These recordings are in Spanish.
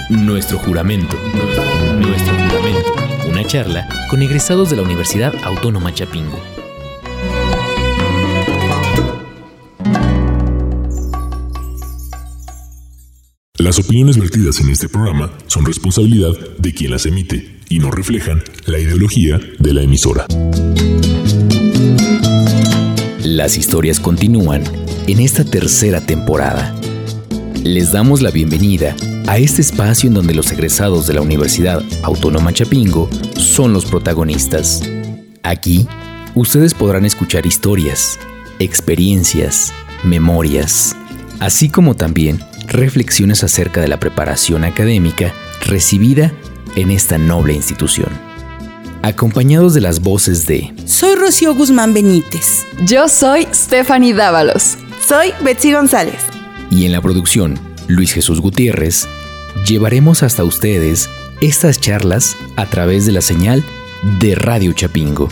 Nuestro juramento. Nuestro juramento. Una charla con egresados de la Universidad Autónoma Chapingo. Las opiniones vertidas en este programa son responsabilidad de quien las emite y no reflejan la ideología de la emisora. Las historias continúan en esta tercera temporada. Les damos la bienvenida a este espacio en donde los egresados de la Universidad Autónoma Chapingo son los protagonistas. Aquí, ustedes podrán escuchar historias, experiencias, memorias, así como también reflexiones acerca de la preparación académica recibida en esta noble institución. Acompañados de las voces de... Soy Rocío Guzmán Benítez. Yo soy Stephanie Dávalos. Soy Betsy González. Y en la producción, Luis Jesús Gutiérrez, llevaremos hasta ustedes estas charlas a través de la señal de Radio Chapingo.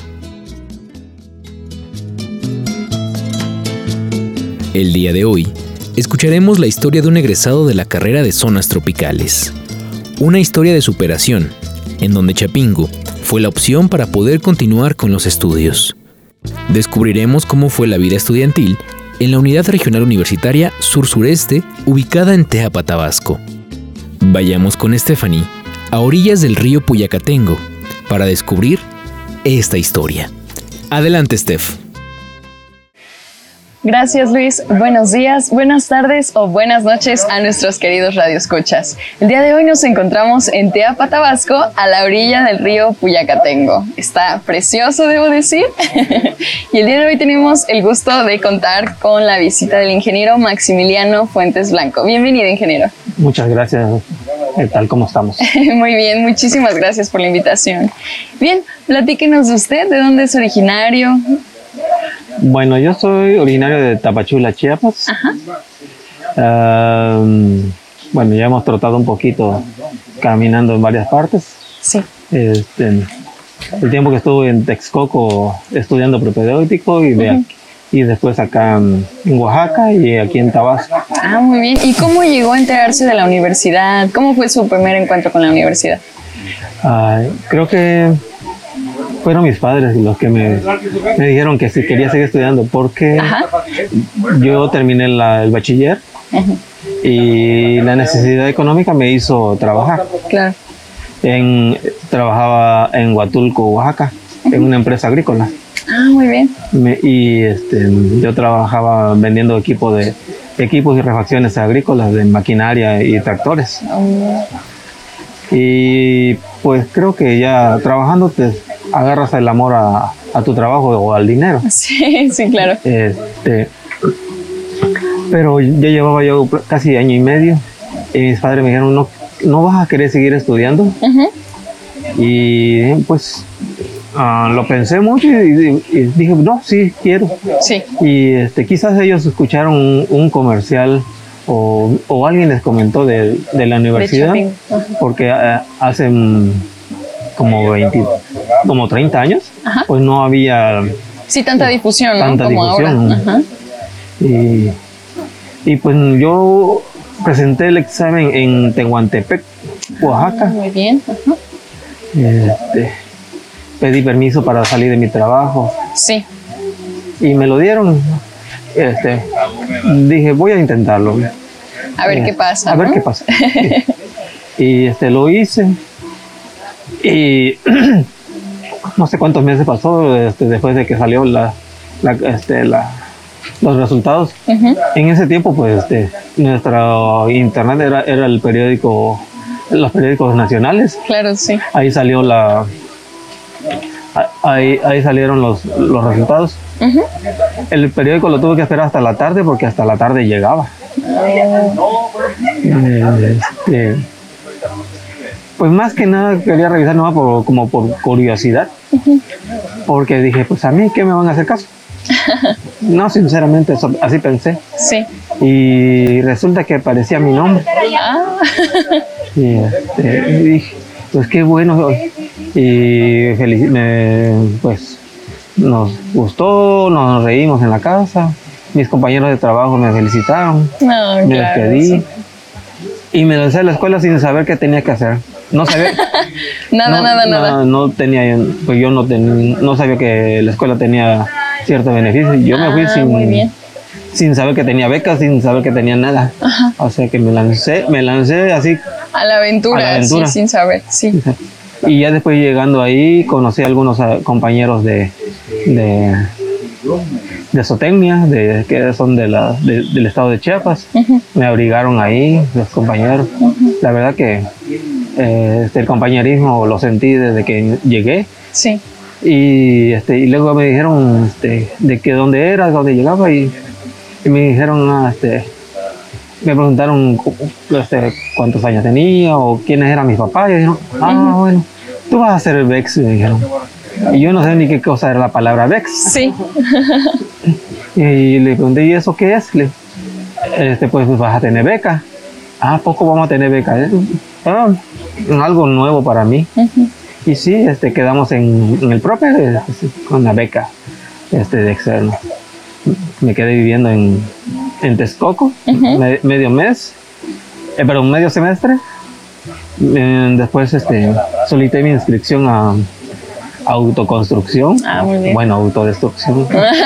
El día de hoy, escucharemos la historia de un egresado de la carrera de Zonas Tropicales. Una historia de superación, en donde Chapingo fue la opción para poder continuar con los estudios. Descubriremos cómo fue la vida estudiantil en la Unidad Regional Universitaria Sur-Sureste, ubicada en Teapa, Tabasco. Vayamos con Stephanie a orillas del río Puyacatengo para descubrir esta historia. Adelante, Steph. Gracias, Luis. Buenos días, buenas tardes o buenas noches a nuestros queridos radioescuchas. El día de hoy nos encontramos en Teapa, Tabasco, a la orilla del río Puyacatengo. Está precioso, debo decir. Y el día de hoy tenemos el gusto de contar con la visita del ingeniero Maximiliano Fuentes Blanco. Bienvenido, ingeniero. Muchas gracias. ¿Qué tal? ¿Cómo estamos? Muy bien, muchísimas gracias por la invitación. Bien, platíquenos de usted, ¿de dónde es originario? Bueno, yo soy originario de Tapachula, Chiapas. Bueno, ya hemos trotado un poquito caminando en varias partes. Sí. El tiempo que estuve en Texcoco estudiando propedéutico y después acá en Oaxaca y aquí en Tabasco. Ah, muy bien. ¿Y cómo llegó a enterarse de la universidad? ¿Cómo fue su primer encuentro con la universidad? Creo que fueron mis padres los que me dijeron que si quería seguir estudiando porque yo terminé el bachiller y la necesidad económica me hizo trabajar. Claro. Trabajaba en Huatulco, Oaxaca, en una empresa agrícola. Ah, muy bien. Yo trabajaba vendiendo equipos y refacciones agrícolas de maquinaria y tractores. Y pues creo que ya trabajando te agarras el amor a tu trabajo o al dinero. Sí, sí, claro. Pero ya llevaba yo casi año y medio y mis padres me dijeron, ¿no vas a querer seguir estudiando? Y pues lo pensé mucho y dije, no, sí, quiero. Sí. Y quizás ellos escucharon un comercial o alguien les comentó de la universidad, porque hace como 30 años, pues no había tanta difusión, ¿no? Tanta como difusión. Ahora. Y pues yo presenté el examen en Tehuantepec, Oaxaca. Muy bien. Pedí permiso para salir de mi trabajo. Sí. Y me lo dieron. Dije, voy a intentarlo. A ver qué pasa. A ver qué pasa. Y lo hice. Y no sé cuántos meses pasó después de que salió los resultados. En ese tiempo, pues, nuestro internet era el periódico, los periódicos nacionales. Claro, sí. Ahí salió ahí salieron los resultados. El periódico lo tuve que esperar hasta la tarde porque hasta la tarde llegaba. Pues más que nada quería revisar nomás como por curiosidad. Porque dije, pues a mí, ¿qué me van a hacer caso? No, sinceramente, así pensé. Sí. Y resulta que aparecía mi nombre. Y dije, pues qué bueno. Y pues nos gustó, nos reímos en la casa. Mis compañeros de trabajo me felicitaron. Me despedí. Y me lancé a la escuela sin saber qué tenía que hacer. No sabía. nada. No tenía, pues yo no sabía que la escuela tenía ciertos beneficios. Yo me fui sin saber que tenía becas, sin saber que tenía nada. Ajá. O sea que me lancé así. A la aventura. Sí, sin saber, sí. Y ya después llegando ahí, conocí a algunos compañeros de zootecnia, que son del estado de Chiapas. Me abrigaron ahí, los compañeros. La verdad que el compañerismo lo sentí desde que llegué. Sí. Y luego me dijeron de que dónde era, dónde llegaba, y me dijeron, me preguntaron cuántos años tenía o quiénes eran mis papás. Y dijeron, bueno, tú vas a ser el VEX, me dijeron. Y yo no sé ni qué cosa era la palabra VEX. Sí. Y le pregunté, ¿y eso qué es? Pues vas a tener beca. ¿Poco vamos a tener beca? Algo nuevo para mí. Y sí, quedamos en el PROPE con la beca de externo. Me quedé viviendo en Texcoco, medio semestre. Después solicité mi inscripción a autoconstrucción. Muy bien. Bueno, autodestrucción.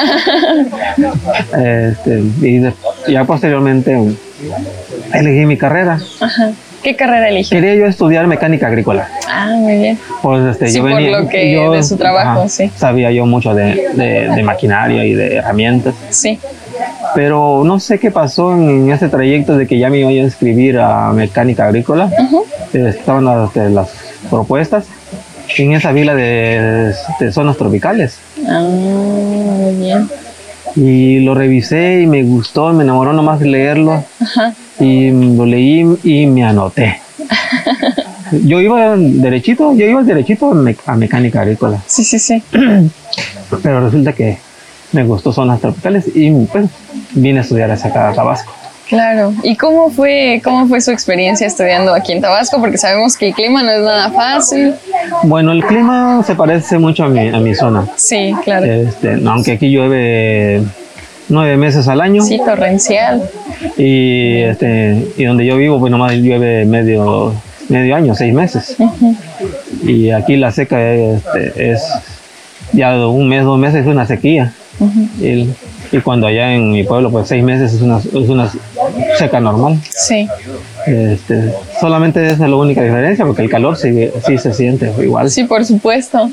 Y ya posteriormente elegí mi carrera. Ajá. ¿Qué carrera elegí? Quería yo estudiar mecánica agrícola. Muy bien. Pues sí, por lo que de su trabajo, sí. Sabía yo mucho de maquinaria y de herramientas. Sí. Pero no sé qué pasó en ese trayecto de que ya me iba a inscribir a mecánica agrícola. Estaban las propuestas. En esa vila de zonas tropicales. Muy bien. Y lo revisé y me gustó, me enamoró nomás leerlo. Ajá. Y lo leí y me anoté. Yo iba derechito a mecánica agrícola. Sí. Pero resulta que me gustó zonas tropicales y pues vine a estudiar hacia acá a Tabasco. Claro. ¿Y cómo fue su experiencia estudiando aquí en Tabasco? Porque sabemos que el clima no es nada fácil. Bueno, el clima se parece mucho a mi zona. Sí, claro. Aunque aquí llueve 9 meses al año. Sí, torrencial. Y donde yo vivo, pues nomás llueve medio año, 6 meses. Y aquí la seca es ya de 1 mes, 2 meses es una sequía. Y cuando allá en mi pueblo, pues 6 meses es una seca normal. Sí. Solamente esa es la única diferencia, porque el calor sí se siente igual. Sí, por supuesto.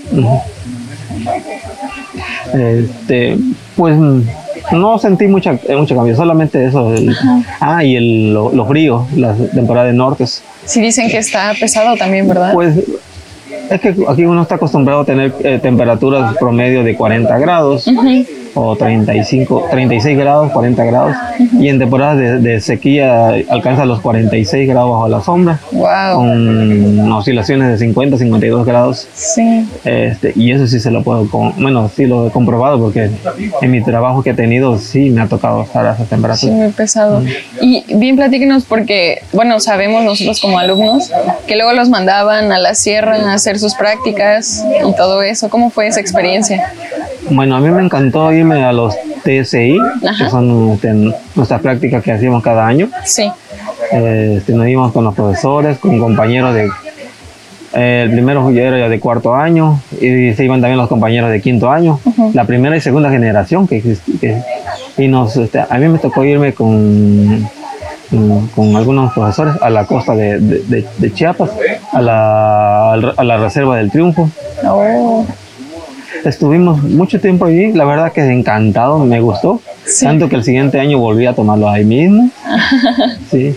Pues no sentí mucho cambio, solamente eso. Y lo frío, la temporada de nortes. Sí, dicen que está pesado también, ¿verdad? Pues es que aquí uno está acostumbrado a tener temperaturas promedio de 40 grados. O 36 grados, 40 grados. Y en temporadas de sequía alcanza los 46 grados bajo la sombra. Wow. Con oscilaciones de 50, 52 grados. Sí. Y eso sí se lo puedo, sí lo he comprobado, porque en mi trabajo que he tenido sí me ha tocado estar a esa temperatura. Sí, muy pesado. Y bien, platíquenos, porque, bueno, sabemos nosotros como alumnos que luego los mandaban a la sierra a hacer sus prácticas y todo eso. ¿Cómo fue esa experiencia? Bueno, a mí me encantó irme a los TSI, que son nuestras prácticas que hacíamos cada año. Sí. Nos íbamos con los profesores, con compañeros el primero ya era de 4º año, y se iban también los compañeros de 5º año, la primera y segunda generación y a mí me tocó irme con algunos profesores a la costa de Chiapas, a la reserva del Triunfo. Oh. Estuvimos mucho tiempo allí, la verdad que encantado, me gustó. Sí. Tanto que el siguiente año volví a tomarlo ahí mismo. Sí.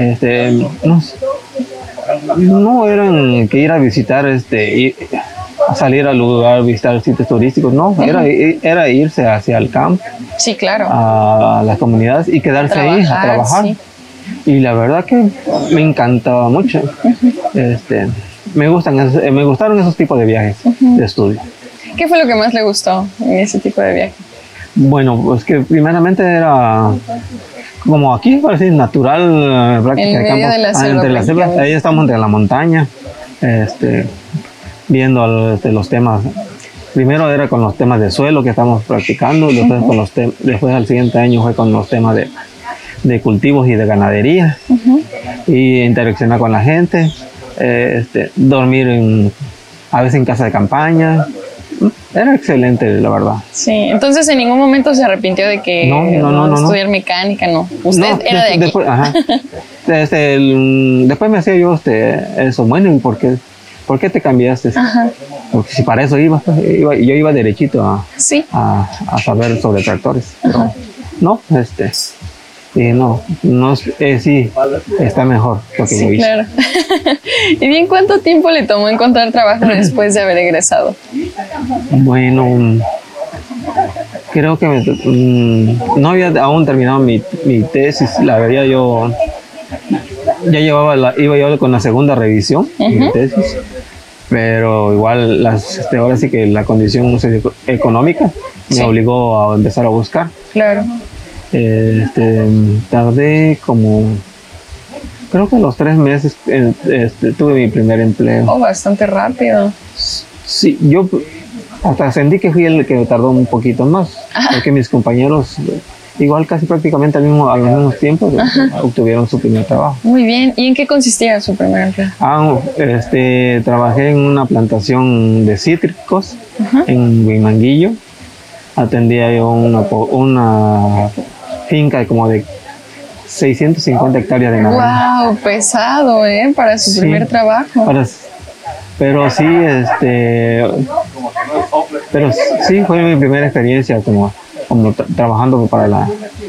No eran que ir a visitar, salir al lugar, visitar sitios turísticos, no, era irse hacia el campo. Sí, claro. A las comunidades y quedarse ahí a trabajar. Sí. Y la verdad que me encantaba mucho. Me gustaron esos tipos de viajes de estudio. ¿Qué fue lo que más le gustó en ese tipo de viaje? Bueno, pues que primeramente era como aquí, parece natural, práctica de campo. De la selva, entre la selva. Ahí estamos entre la montaña, viendo los temas. Primero era con los temas de suelo que estamos practicando, después al siguiente año fue con los temas de cultivos y de ganadería. y interaccionar con la gente, dormir a veces en casa de campaña. Era excelente, la verdad. Sí, entonces en ningún momento se arrepintió de que no. estudiar mecánica, no. Usted era de aquí. Después, después me hacía yo eso, bueno, ¿y por qué te cambiaste? Ajá. Porque si para eso yo iba derechito a saber sobre tractores. Pero, no, sí, está mejor lo que yo hice. Claro. ¿Y bien cuánto tiempo le tomó encontrar trabajo después de haber egresado? Bueno, creo que no había aún terminado mi tesis. La verdad, yo ya iba yo con la segunda revisión de mi tesis, pero igual ahora sí que la condición económica me obligó a empezar a buscar. Claro. Tardé como, creo que a los 3 meses tuve mi primer empleo. Oh, bastante rápido. Sí, yo hasta sentí que fui el que tardó un poquito más, porque mis compañeros igual casi prácticamente al mismo tiempo obtuvieron su primer trabajo. Muy bien, ¿y en qué consistía su primer empleo? Trabajé en una plantación de cítricos en Huimanguillo. Atendía yo una finca como de 650 hectáreas de naranja. ¡Wow! Pesado, para su primer trabajo. Pero sí fue mi primera experiencia como trabajando para la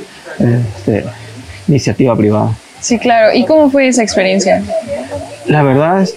iniciativa privada. Sí, claro. ¿Y cómo fue esa experiencia? La verdad,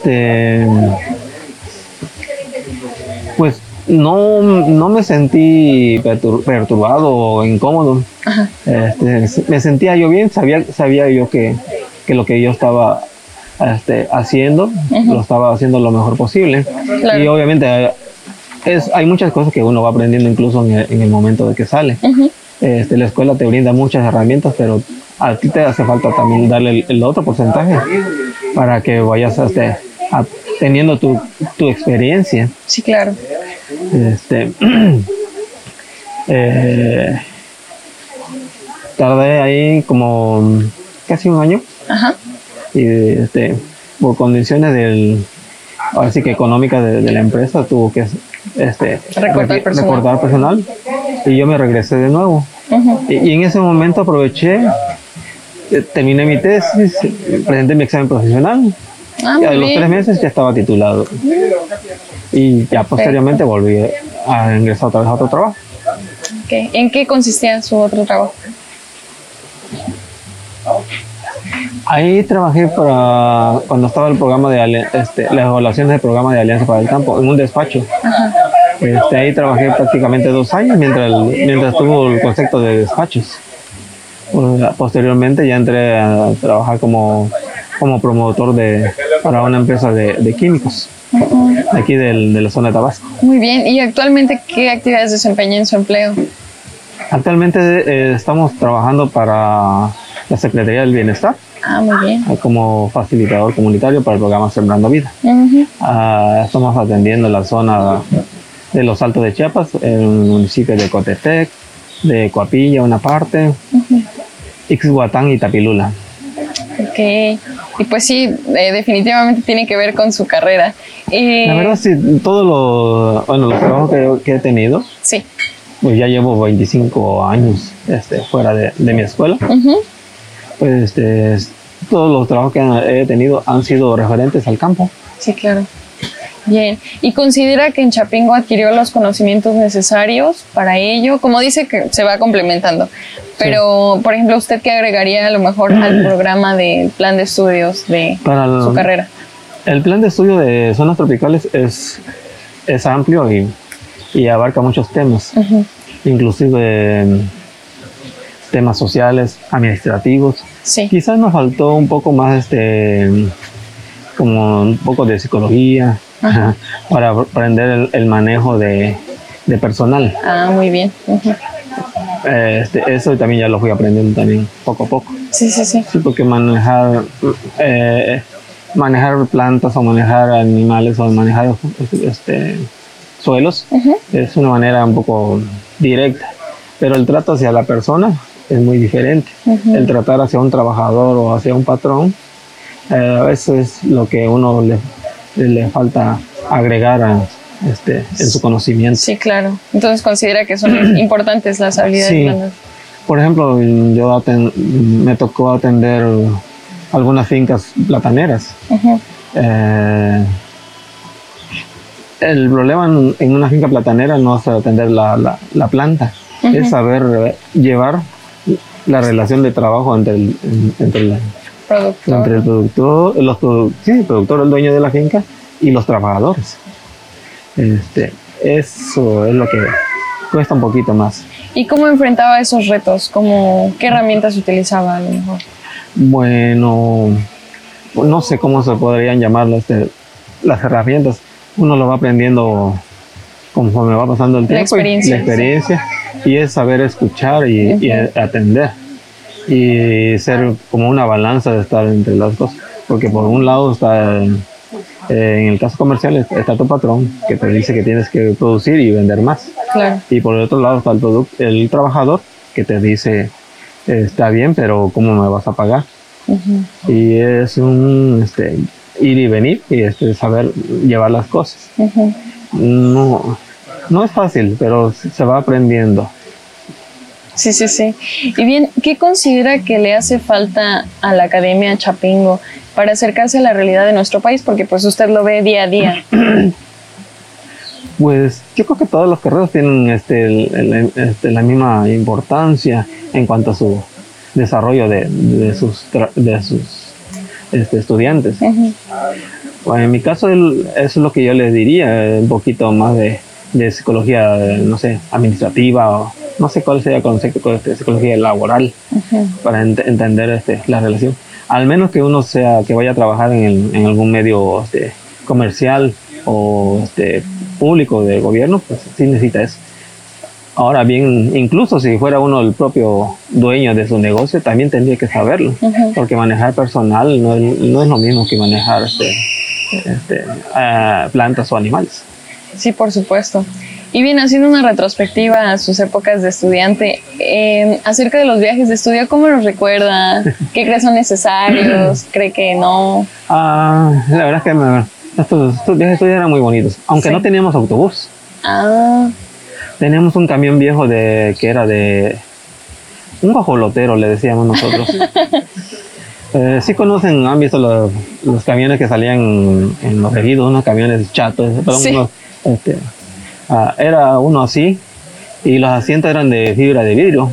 pues no me sentí perturbado o incómodo. Me sentía yo bien, sabía yo que lo que yo estaba haciendo, lo estaba haciendo lo mejor posible. Claro. Y obviamente hay muchas cosas que uno va aprendiendo incluso en el momento de que sale. La escuela te brinda muchas herramientas, pero a ti te hace falta también darle el otro porcentaje para que vayas teniendo tu experiencia. Sí, claro. Tardé ahí como casi un año. Ajá. Y por condiciones así que económicas de la empresa tuvo que recortar personal y yo me regresé de nuevo. Y en ese momento aproveché, terminé mi tesis, presenté mi examen profesional y a los 3 meses ya estaba titulado. Y ya posteriormente volví a ingresar otra vez a otro trabajo. Okay. ¿En qué consistía su otro trabajo? Ahí trabajé cuando estaba el programa las evaluaciones del programa de Alianza para el Campo, en un despacho. Ahí trabajé prácticamente 2 años mientras tuvo el concepto de despachos. Posteriormente ya entré a trabajar como promotor para una empresa de químicos. Aquí de la zona de Tabasco. Muy bien, ¿y actualmente qué actividades desempeña en su empleo? Actualmente estamos trabajando para la Secretaría del Bienestar. Muy bien. Como facilitador comunitario para el programa Sembrando Vida. Estamos atendiendo la zona de los Altos de Chiapas, en el municipio de Cotepec, de Coapilla, una parte, Ixhuatán y Tapilula. Ok, y pues sí, definitivamente tiene que ver con su carrera. La verdad, sí, todos los trabajos que he tenido, sí, pues ya llevo 25 años fuera de mi escuela. Pues todos los trabajos que he tenido han sido referentes al campo. Sí, claro. Bien, ¿y considera que en Chapingo adquirió los conocimientos necesarios para ello? Como dice que se va complementando, pero sí. Por ejemplo, ¿usted qué agregaría a lo mejor al programa del plan de estudios de su carrera? El plan de estudio de zonas tropicales es amplio y abarca muchos temas, inclusive temas sociales, administrativos. Sí. Quizás nos faltó un poco más como un poco de psicología para aprender el manejo de personal. Muy bien. Eso también ya lo fui aprendiendo también poco a poco. Sí. Sí, porque manejar plantas o manejar animales o manejar suelos es una manera un poco directa, pero el trato hacia la persona es muy diferente. El tratar hacia un trabajador o hacia un patrón A veces es lo que uno le falta agregar en su conocimiento. Sí, claro. Entonces considera que son importantes las habilidades blandas. Por ejemplo, me tocó atender algunas fincas plataneras. El problema en una finca platanera no es atender la planta, es saber llevar la relación de trabajo entre el productor, el productor, el dueño de la finca, y los trabajadores. Eso es lo que cuesta un poquito más. ¿Y cómo enfrentaba esos retos? ¿Qué herramientas utilizaba a lo mejor? Bueno, no sé cómo se podrían llamar las herramientas. Uno lo va aprendiendo conforme va pasando el tiempo. La experiencia. Y es saber escuchar y atender. Y ser como una balanza de estar entre las dos. Porque por un lado está, en el caso comercial, está tu patrón que te dice que tienes que producir y vender más. Claro. Y por el otro lado está el trabajador que te dice, está bien, pero ¿cómo me vas a pagar? Y es un ir y venir y saber llevar las cosas. No es fácil, pero se va aprendiendo. Sí. Y bien, ¿qué considera que le hace falta a la Academia Chapingo para acercarse a la realidad de nuestro país? Porque pues usted lo ve día a día. Pues yo creo que todas las carreras tienen la misma importancia en cuanto a su desarrollo de sus estudiantes. Bueno, en mi caso eso es lo que yo les diría, un poquito más de psicología, no sé, administrativa, o no sé cuál sería el concepto de psicología laboral, para entender la relación. Al menos que uno que vaya a trabajar en algún medio comercial o público de gobierno, pues sí necesita eso. Ahora bien, incluso si fuera uno el propio dueño de su negocio, también tendría que saberlo, porque manejar personal no es lo mismo que manejar plantas o animales. Sí, por supuesto. Y bien, haciendo una retrospectiva a sus épocas de estudiante, acerca de los viajes de estudio, ¿cómo los recuerda? ¿Qué cree son necesarios? ¿Cree que no? La verdad es que estos viajes de estudio eran muy bonitos, aunque no teníamos autobús. Teníamos un camión viejo que era de un guajolotero, le decíamos nosotros. Sí han visto los camiones que salían en los ejidos, unos camiones chatos, era uno así, y los asientos eran de fibra de vidrio.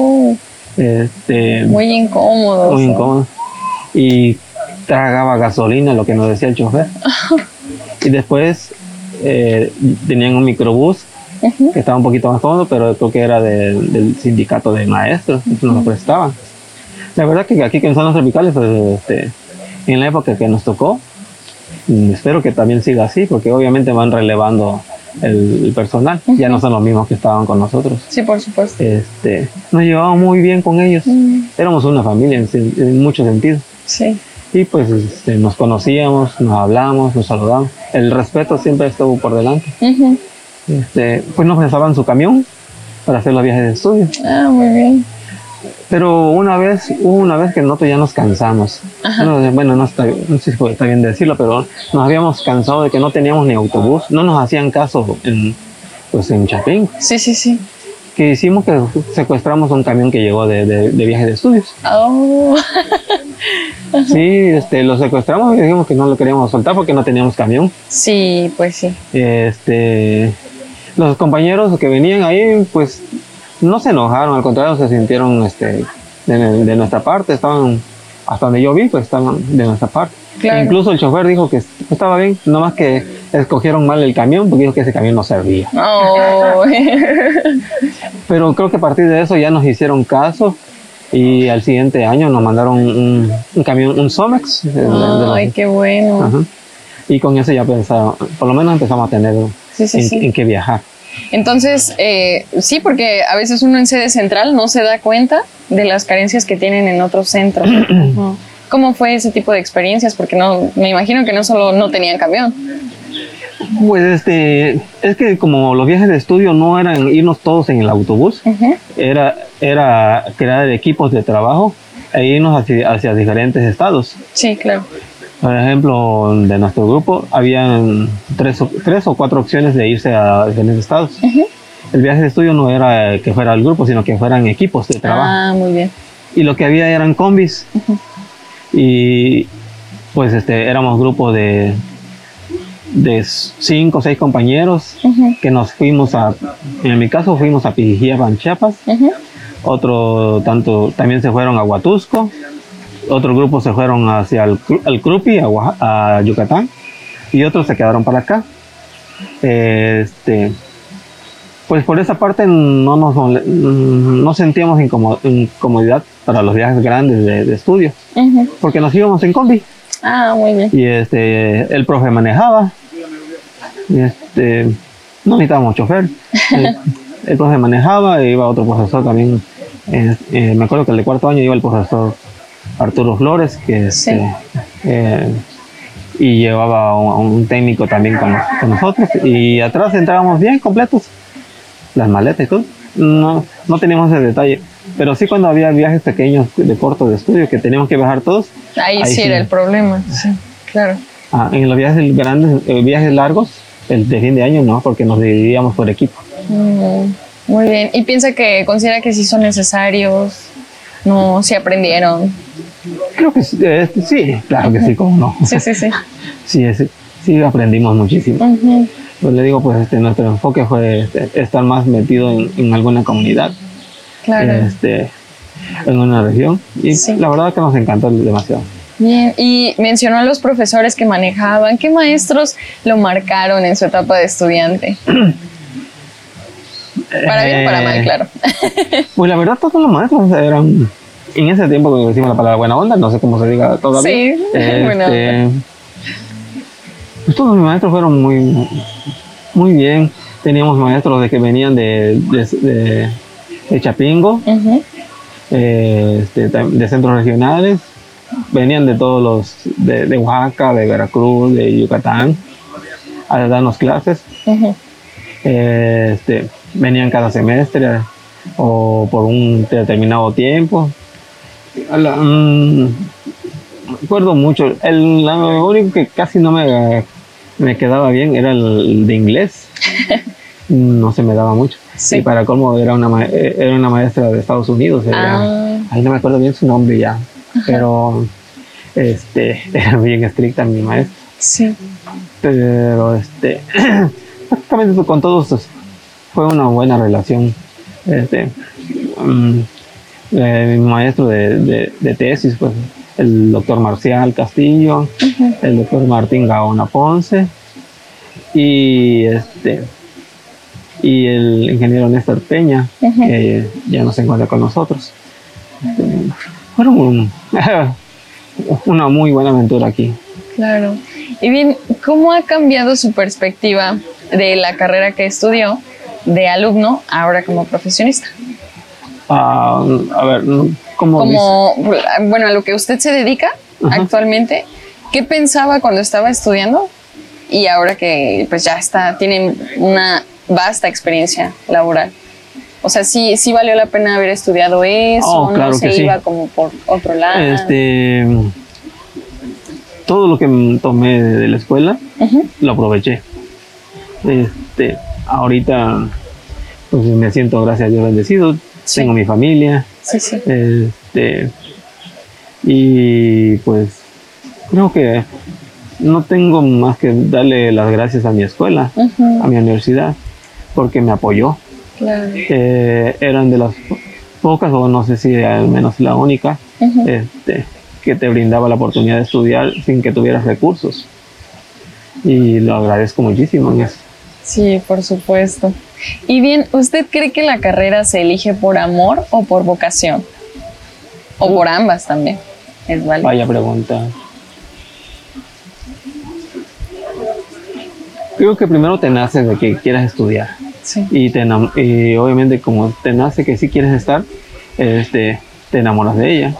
Muy incómodos. Muy incómodos. Y tragaba gasolina, lo que nos decía el chofer. Y después tenían un microbús que estaba un poquito más cómodo, pero creo que era del sindicato de maestros, que nos lo prestaban. La verdad que aquí en zonas tropicales, pues, en la época que nos tocó, espero que también siga así, porque obviamente van relevando el personal, ya no son los mismos que estaban con nosotros. Sí, por supuesto. Nos llevábamos muy bien con ellos, éramos una familia en muchos sentidos. Sí. Y pues nos conocíamos, nos hablamos, nos saludamos, el respeto siempre estuvo por delante. Pues nos prestaban su camión para hacer los viajes de estudio. Muy bien. Pero hubo una vez que nosotros ya nos cansamos. Bueno, no sé si está bien decirlo, pero nos habíamos cansado de que no teníamos ni autobús. No nos hacían caso en Chapingo. Sí. Que hicimos que secuestramos un camión que llegó de viaje de estudios. Sí, lo secuestramos y dijimos que no lo queríamos soltar porque no teníamos camión. Sí, pues sí. Los compañeros que venían ahí, pues no se enojaron, al contrario, se sintieron de nuestra parte, estaban, hasta donde yo vi, pues estaban de nuestra parte. Claro. Incluso el chofer dijo que estaba bien, nomás que escogieron mal el camión porque dijo que ese camión no servía. Pero creo que a partir de eso ya nos hicieron caso y al siguiente año nos mandaron un camión, un Somex. Ay, qué bueno. Ajá. Y con eso ya pensaron, por lo menos empezamos a tener en qué viajar. Entonces, sí, porque a veces uno en sede central no se da cuenta de las carencias que tienen en otros centros. ¿Cómo fue ese tipo de experiencias? Porque me imagino que no solo no tenían camión. Pues es que como los viajes de estudio no eran irnos todos en el autobús, era crear equipos de trabajo e irnos hacia diferentes estados. Sí, claro. Por ejemplo, de nuestro grupo habían tres o cuatro opciones de irse a diferentes estados. El viaje de estudio no era que fuera el grupo, sino que fueran equipos de trabajo. Ah, muy bien. Y lo que había eran combis. Y pues éramos grupo de 5 o 6 compañeros que nos fuimos en mi caso fuimos a Pijijiapa, Chiapas. Otro tanto también se fueron a Huatusco. Otro grupo se fueron hacia el Crupi, a Yucatán, y otros se quedaron para acá. Pues por esa parte no sentíamos incomodidad para los viajes grandes de estudio, porque nos íbamos en combi. Ah, muy bien. Y el profe manejaba, y no necesitábamos chofer. El profe manejaba, e iba otro profesor también. Me acuerdo que el de cuarto año iba el profesor Arturo Flores, y llevaba un técnico también con nosotros, y atrás entrábamos bien completos, las maletas y todo. No teníamos ese detalle, pero sí cuando había viajes pequeños de corto de estudio que teníamos que viajar todos. Ahí sí era el problema, sí, claro. En los viajes grandes, viajes largos, el de fin de año no, porque nos dividíamos por equipo. Muy bien. ¿Y considera que sí son necesarios? No, sí aprendieron. Creo que sí, claro que sí, cómo no. Sí, aprendimos muchísimo. Pues le digo, pues nuestro enfoque fue estar más metido en alguna comunidad, claro, en una región, y la verdad que nos encantó demasiado. Bien, y mencionó a los profesores que manejaban. ¿Qué maestros lo marcaron en su etapa de estudiante? Para bien o para mal, claro. Pues la verdad, todos los maestros eran, en ese tiempo que decimos la palabra buena onda, no sé cómo se diga todavía. Sí, buena onda. Pues todos mis maestros fueron muy bien. Teníamos maestros que venían de Chapingo, de centros regionales, venían de todos de Oaxaca, de Veracruz, de Yucatán, a darnos clases. Venían cada semestre o por un determinado tiempo. Me acuerdo mucho. Lo único que casi no me quedaba bien era el de inglés. No se me daba mucho. Sí. Y para colmo era una maestra de Estados Unidos. Ahí no me acuerdo bien su nombre ya. Pero era bien estricta mi maestra. Sí. Pero prácticamente con todos fue una buena relación. Mi maestro de tesis, pues el doctor Marcial Castillo, el doctor Martín Gaona Ponce, y el ingeniero Néstor Peña, que ya no se encuentra con nosotros. Fueron una muy buena aventura aquí. Claro. Y bien, ¿cómo ha cambiado su perspectiva de la carrera que estudió de alumno ahora como profesionista? A ver, bueno, a lo que usted se dedica actualmente, ¿qué pensaba cuando estaba estudiando? Y ahora que pues ya tienen una vasta experiencia laboral. O sea, sí valió la pena haber estudiado eso, claro, no se iba como por otro lado. Todo lo que tomé de la escuela lo aproveché. Ahorita pues me siento, gracias a Dios, bendecido. Tengo mi familia. Y pues creo que no tengo más que darle las gracias a mi escuela, a mi universidad, porque me apoyó. Claro. Eran de las pocas, o no sé si al menos la única, que te brindaba la oportunidad de estudiar sin que tuvieras recursos. Y lo agradezco muchísimo en eso. Sí, por supuesto. Y bien, ¿usted cree que la carrera se elige por amor o por vocación? O por ambas también. Es válido. Vaya pregunta. Creo que primero te nace de que quieras estudiar. Sí. Y obviamente como te nace que sí quieres estar, te enamoras de ella.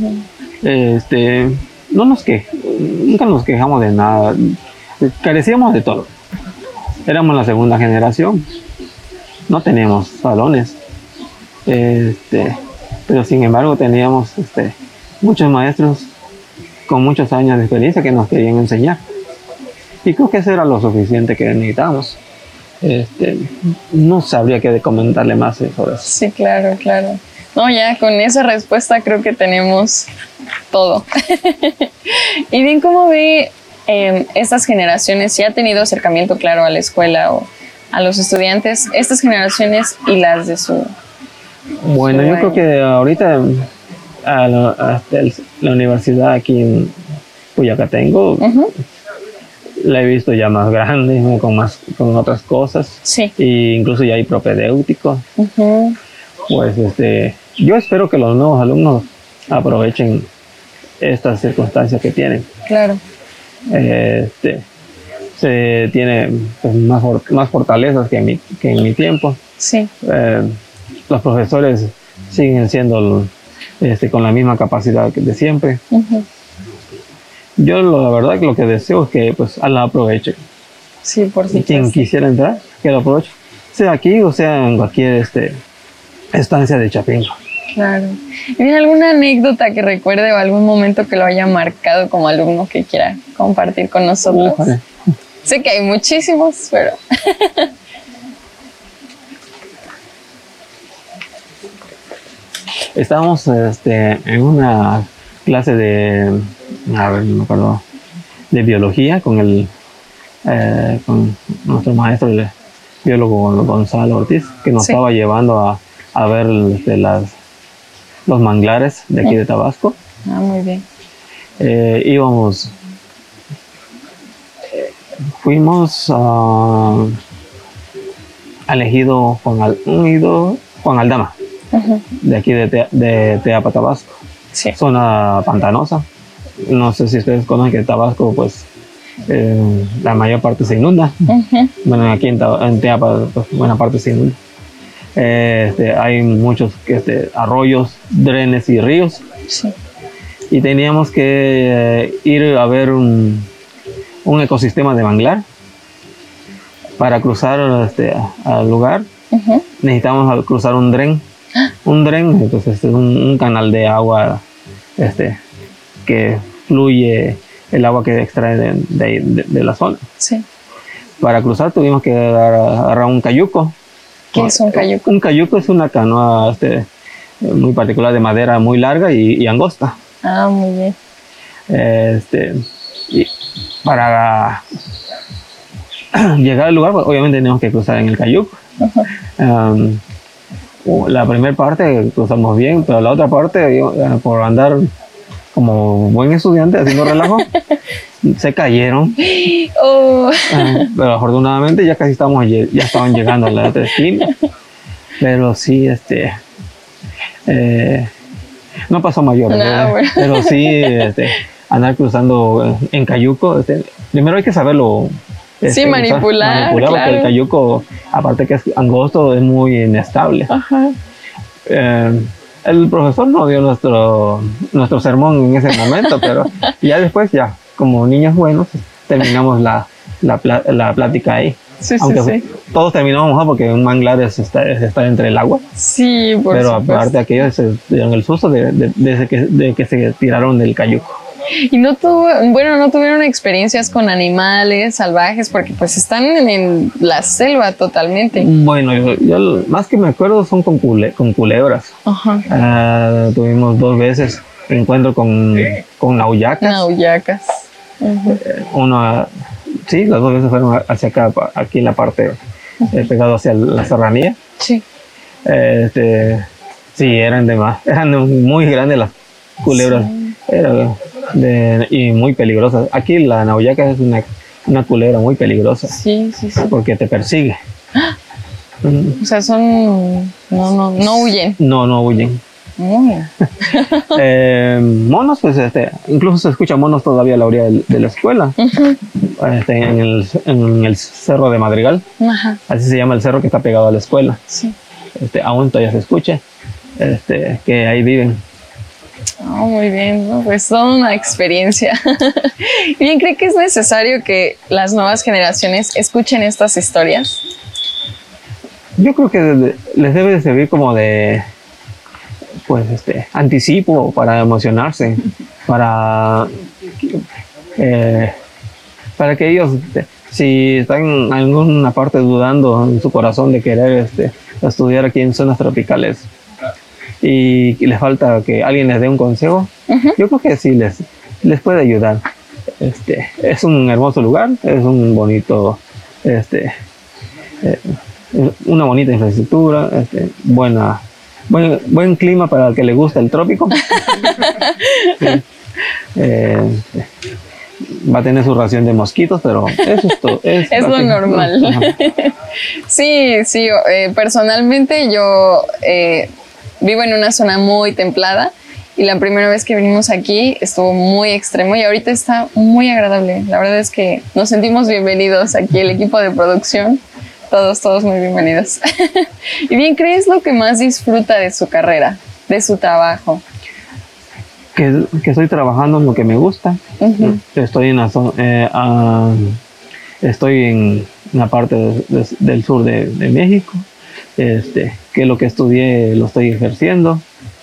Nunca nos quejamos de nada. Carecíamos de todo. Éramos la segunda generación. No teníamos salones. Pero sin embargo teníamos muchos maestros con muchos años de experiencia que nos querían enseñar. Y creo que eso era lo suficiente que necesitábamos. No sabría qué comentarle más sobre eso. Sí, claro, claro. No, ya con esa respuesta creo que tenemos todo. Y bien, ¿cómo ve estas generaciones? ¿Si ha tenido acercamiento claro a la escuela o a los estudiantes? Estas generaciones y las de su... Bueno, yo creo que ahorita la universidad aquí en Puyacatengo, la he visto ya más grande, ¿no? con otras cosas. Sí. E incluso ya hay propedéutico. Pues yo espero que los nuevos alumnos aprovechen estas circunstancias que tienen. Claro. Se tiene pues, más fortalezas que en mi tiempo. Sí. Los profesores siguen siendo con la misma capacidad de siempre. Yo la verdad que lo que deseo es que pues la aprovechen. Sí, por supuesto. Quien quisiera entrar, que lo aproveche. Sea aquí o sea en cualquier estancia de Chapingo. Claro. ¿Tiene alguna anécdota que recuerde o algún momento que lo haya marcado como alumno que quiera compartir con nosotros? Sé que hay muchísimos, pero... Estábamos en una clase de, no me acuerdo, de biología con nuestro maestro, el biólogo Gonzalo Ortiz, que nos estaba llevando a ver los manglares de aquí de Tabasco. Ah, muy bien. Fuimos al ejido Juan Aldama, de aquí de Teapa, Tabasco. Sí. Zona pantanosa. No sé si ustedes conocen que Tabasco, pues, la mayor parte se inunda. Bueno, aquí en Teapa, pues, buena parte se inunda. Hay muchos arroyos, drenes y ríos. Sí. Y teníamos que ir a ver un ecosistema de manglar. Para cruzar al lugar, necesitamos cruzar un dren. Un dren, entonces es un canal de agua que fluye el agua que extrae de la zona. Sí. Para cruzar tuvimos que agarrar un cayuco. ¿Qué es un cayuco? Un cayuco es una canoa muy particular de madera muy larga y angosta. Ah, muy bien. Y para llegar al lugar, pues, obviamente tenemos que cruzar en el cayuco. La primera parte cruzamos bien, pero la otra parte, por andar como buen estudiante haciendo relajo, se cayeron. Pero afortunadamente ya casi estaban llegando a la otra esquina. Pero sí, no pasó mayor, bueno. pero sí andar cruzando en cayuco. Primero hay que saberlo. Sí, manipular, porque claro. el cayuco, aparte que es angosto, es muy inestable. El profesor no dio nuestro sermón en ese momento, pero ya después, como niños buenos, terminamos la plática ahí. Sí, aunque todos terminamos mejor porque un manglar es estar entre el agua. Sí, por pero supuesto. Aparte aquellos se dieron el susto de que se tiraron del cayuco. Y no tuvieron experiencias con animales salvajes porque pues están en la selva totalmente. Bueno, yo más que me acuerdo son con culebras. Tuvimos 2 veces encuentro con nauyacas. Nauyacas. Sí, las 2 veces fueron hacia acá, aquí en la parte pegado hacia la serranía. Sí. Sí, eran muy grandes las culebras. Sí. Y muy peligrosas. Aquí la nauyaca es una culebra muy peligrosa. Sí. Porque te persigue. O sea, no huyen. No huyen. Monos, pues incluso se escucha monos todavía a la orilla de la escuela. En el cerro de Madrigal. Así se llama el cerro que está pegado a la escuela. Sí. Aún todavía se escucha que ahí viven. Muy bien, ¿no? Pues toda una experiencia. Bien, ¿cree que es necesario que las nuevas generaciones escuchen estas historias? Yo creo que les debe de servir como de pues anticipo para emocionarse, para que ellos, si están en alguna parte dudando en su corazón de querer estudiar aquí en zonas tropicales y les falta que alguien les dé un consejo, yo creo que sí les puede ayudar. Es un hermoso lugar, es un bonito, una bonita infraestructura, buen clima para el que le gusta el trópico. Va a tener su ración de mosquitos, pero eso es todo. Es lo normal. Sí, personalmente yo vivo en una zona muy templada y la primera vez que vinimos aquí estuvo muy extremo y ahorita está muy agradable. La verdad es que nos sentimos bienvenidos aquí, el equipo de producción, todos muy bienvenidos. Y bien, ¿qué es lo que más disfruta de su carrera, de su trabajo? Que estoy trabajando en lo que me gusta. Estoy en la parte del sur de México, que lo que estudié lo estoy ejerciendo.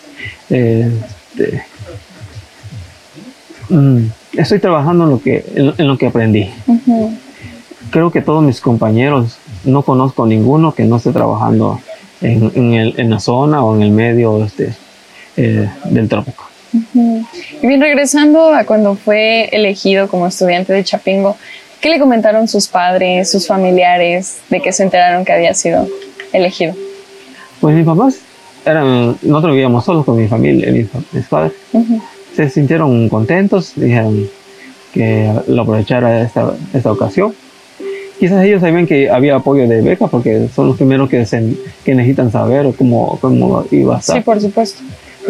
Estoy trabajando en lo que aprendí. Creo que todos mis compañeros, no conozco ninguno que no esté trabajando en la zona o en el medio del trópico. Y bien, regresando a cuando fue elegido como estudiante de Chapingo, ¿qué le comentaron sus padres, sus familiares, de que se enteraron que había sido elegido? Pues mis papás nosotros vivíamos solos con mi familia, mis padres. Se sintieron contentos, dijeron que lo aprovechara esta ocasión. Quizás ellos sabían que había apoyo de beca porque son los primeros que necesitan saber cómo iba a estar. Sí, por supuesto.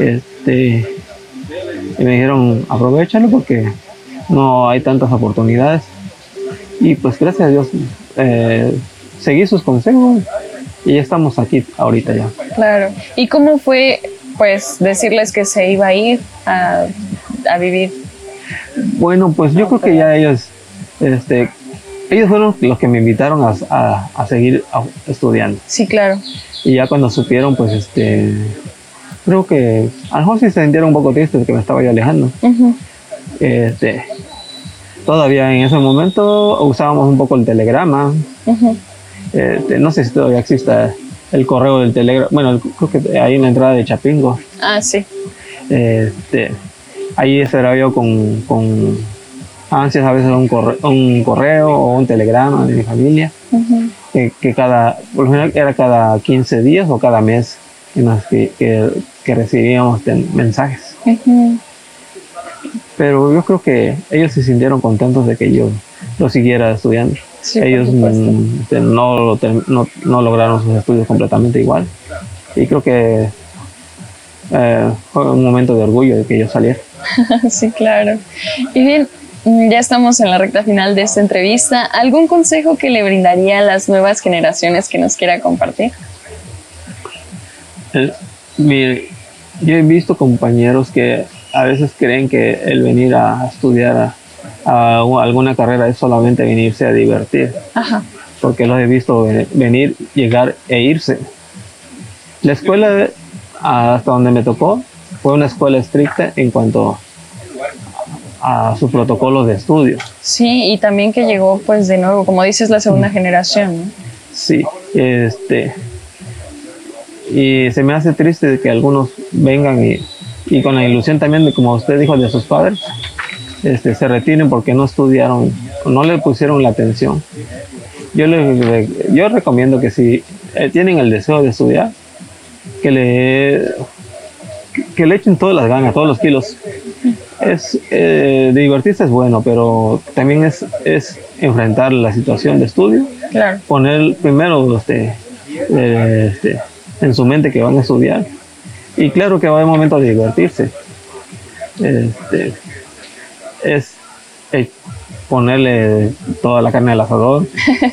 Y me dijeron, aprovéchalo porque no hay tantas oportunidades. Y pues gracias a Dios seguí sus consejos y ya estamos aquí ahorita ya. Claro. ¿Y cómo fue pues decirles que se iba a ir a vivir? Bueno, pues yo creo que ya ellos fueron los que me invitaron a seguir estudiando. Sí, claro. Y ya cuando supieron, pues creo que a lo mejor sí se sintieron un poco tristes de que me estaba yo alejando. Todavía en ese momento usábamos un poco el telegrama. No sé si todavía existe el correo del telegrama. Bueno, creo que ahí en la entrada de Chapingo. Ah, sí. Ahí esperaba yo con ansias a veces un correo o un telegrama de mi familia. Que por lo general era cada 15 días o cada mes que recibíamos mensajes. Pero yo creo que ellos se sintieron contentos de que yo lo siguiera estudiando. Sí, ellos no lograron sus estudios completamente igual. Y creo que fue un momento de orgullo de que yo saliera. Sí, claro. Y bien, ya estamos en la recta final de esta entrevista. ¿Algún consejo que le brindaría a las nuevas generaciones que nos quiera compartir? Mire, yo he visto compañeros que a veces creen que el venir a estudiar a alguna carrera es solamente venirse a divertir. Porque los he visto venir, llegar e irse. La escuela, hasta donde me tocó, fue una escuela estricta en cuanto a sus protocolos de estudio. Sí, y también que llegó, pues de nuevo, como dices, la segunda generación, ¿no? Sí, y se me hace triste de que algunos vengan y con la ilusión también de, como usted dijo, de sus padres, se retiren porque no estudiaron, no le pusieron la atención. Yo recomiendo que si tienen el deseo de estudiar, que le echen todas las ganas, todos los kilos. Divertirse es bueno, pero también es enfrentar la situación de estudio. Claro. Poner primero en su mente que van a estudiar. Y claro que va a haber momentos de divertirse. Es ponerle toda la carne al asador.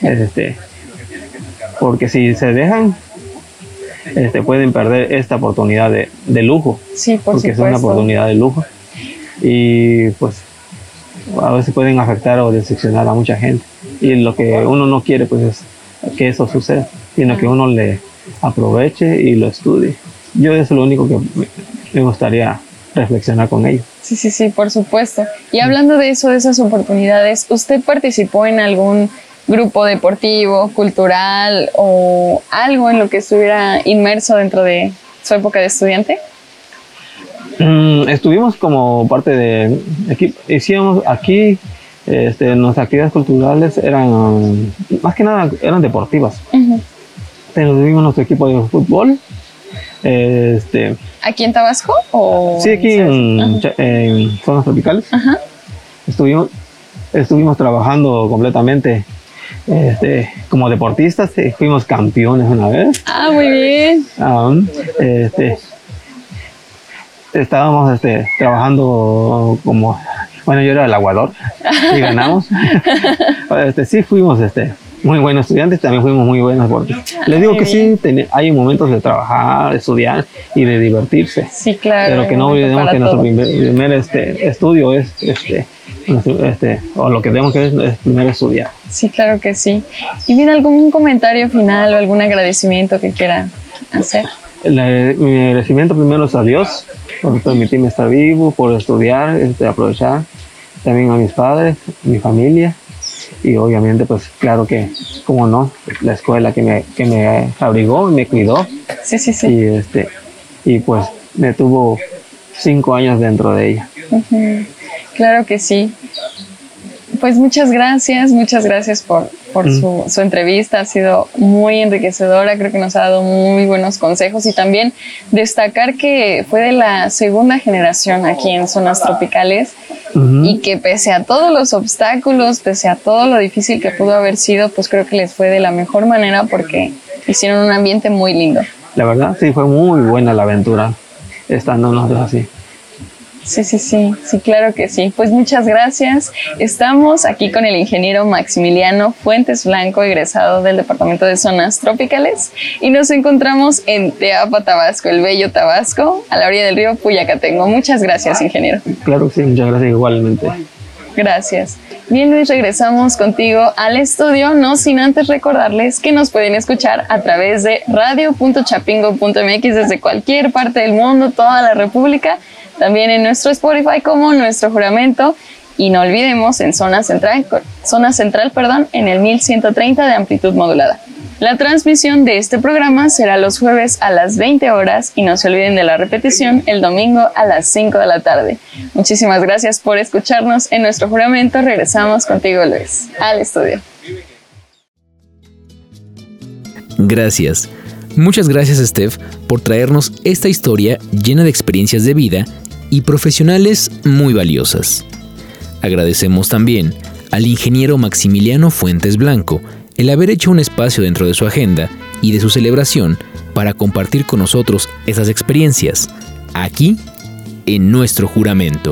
Porque si se dejan, pueden perder esta oportunidad de lujo. Sí, por porque supuesto. Es una oportunidad de lujo. Y pues a veces pueden afectar o decepcionar a mucha gente. Y lo que uno no quiere pues es que eso suceda, sino que uno le aproveche y lo estudie. Yo eso es lo único que me gustaría reflexionar con ellos. Sí, por supuesto. Y hablando de eso, de esas oportunidades, ¿usted participó en algún grupo deportivo, cultural o algo en lo que estuviera inmerso dentro de su época de estudiante? Estuvimos como parte de equipo, hicimos aquí nuestras actividades culturales eran más que nada eran deportivas. Tuvimos nuestro equipo de fútbol. ¿Aquí en Tabasco? ¿O sí, aquí en zonas tropicales. Estuvimos trabajando completamente como deportistas. Fuimos campeones una vez. Muy bien. Estábamos trabajando como, bueno, yo era el aguador y ganamos. Sí, fuimos muy buenos estudiantes, también fuimos muy buenos deportistas. Les digo que sí, hay momentos de trabajar, de estudiar y de divertirse. Sí, claro. Pero que no olvidemos que nuestro primer estudio es o lo que tenemos que es primero estudiar. Sí, claro que sí. ¿Y bien algún comentario final o algún agradecimiento que quiera hacer? Mi agradecimiento primero es a Dios por permitirme estar vivo, por estudiar, aprovechar. También a mis padres, a mi familia. Y obviamente, pues claro que, como no, la escuela que me abrigó, me cuidó. Sí. Y pues me tuvo 5 años dentro de ella. Claro que sí. Pues muchas gracias por su entrevista. Ha sido muy enriquecedora, creo que nos ha dado muy buenos consejos y también destacar que fue de la segunda generación aquí en Zonas Tropicales y que pese a todos los obstáculos, pese a todo lo difícil que pudo haber sido, pues creo que les fue de la mejor manera porque hicieron un ambiente muy lindo. La verdad, sí, fue muy buena la aventura estando nosotros así. Sí, claro que sí. Pues muchas gracias. Estamos aquí con el ingeniero Maximiliano Fuentes Blanco, egresado del Departamento de Zonas Tropicales, y nos encontramos en Teapa, Tabasco, el bello Tabasco, a la orilla del río Puyacatengo. Muchas gracias, ingeniero. Claro que sí, muchas gracias igualmente. Gracias. Bien, Luis, regresamos contigo al estudio, no sin antes recordarles que nos pueden escuchar a través de radio.chapingo.mx desde cualquier parte del mundo, toda la República, también en nuestro Spotify como Nuestro Juramento, y no olvidemos en zona central, en el 1130 de amplitud modulada. La transmisión de este programa será los jueves a las 20 horas y no se olviden de la repetición el domingo a las 5 de la tarde. Muchísimas gracias por escucharnos en Nuestro Juramento. Regresamos contigo, Luis, al estudio. Gracias. Muchas gracias, Steph, por traernos esta historia llena de experiencias de vida y profesionales muy valiosas. Agradecemos también al ingeniero Maximiliano Fuentes Blanco el haber hecho un espacio dentro de su agenda y de su celebración para compartir con nosotros esas experiencias, aquí en Nuestro Juramento.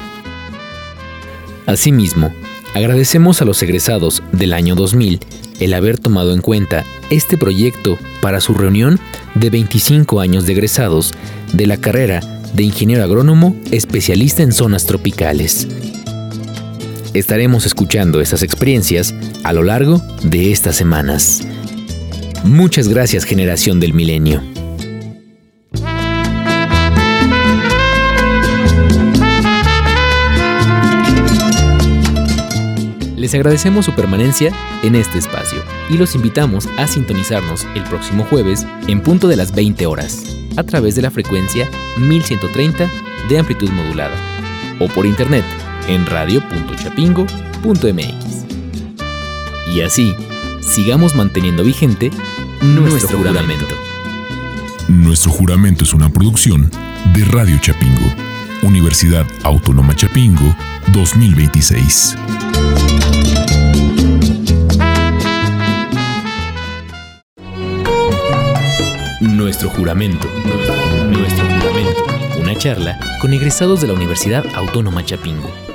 Asimismo, agradecemos a los egresados del año 2000 el haber tomado en cuenta este proyecto para su reunión de 25 años de egresados de la carrera de Ingeniero Agrónomo Especialista en Zonas Tropicales. Estaremos escuchando estas experiencias a lo largo de estas semanas. Muchas gracias, Generación del Milenio. Les agradecemos su permanencia en este espacio y los invitamos a sintonizarnos el próximo jueves en punto de las 20 horas a través de la frecuencia 1130 de amplitud modulada o por internet en radio.chapingo.mx. Y así, sigamos manteniendo vigente nuestro juramento. Nuestro Juramento es una producción de Radio Chapingo, Universidad Autónoma Chapingo 2026. Nuestro Juramento. Una charla con egresados de la Universidad Autónoma Chapingo.